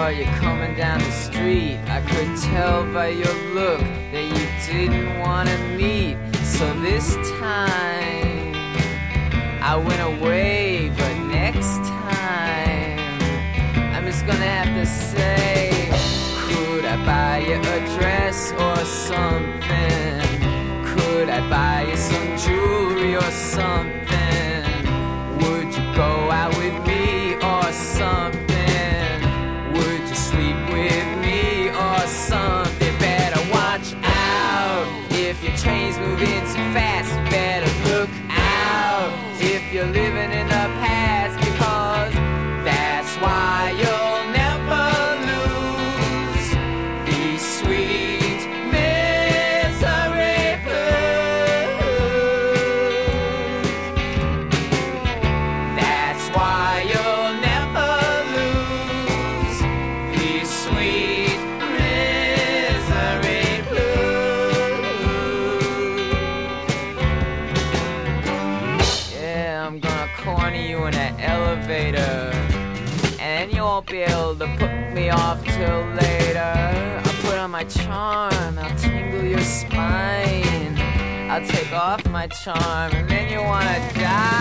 saw you coming down the street. I could tell by your look that you didn't want to meet. So this time I went away, but next time I'm just gonna have to say, could I buy you a dress or something? Could I buy you some jewelry or something? Would you go out with me or something? Would you sleep with me or something? Better watch out. If your train's moving too fast, you better look out. If you're living in the past, because that's why you'll never lose these sweet misery blues. That's why you'll never lose these sweet misery blues. Yeah, I'm gonna corner you in an elevator, and you won't be able to put me off till later. I'll put on my charm, I'll tingle your spine. I'll take off my charm, and then you wanna die.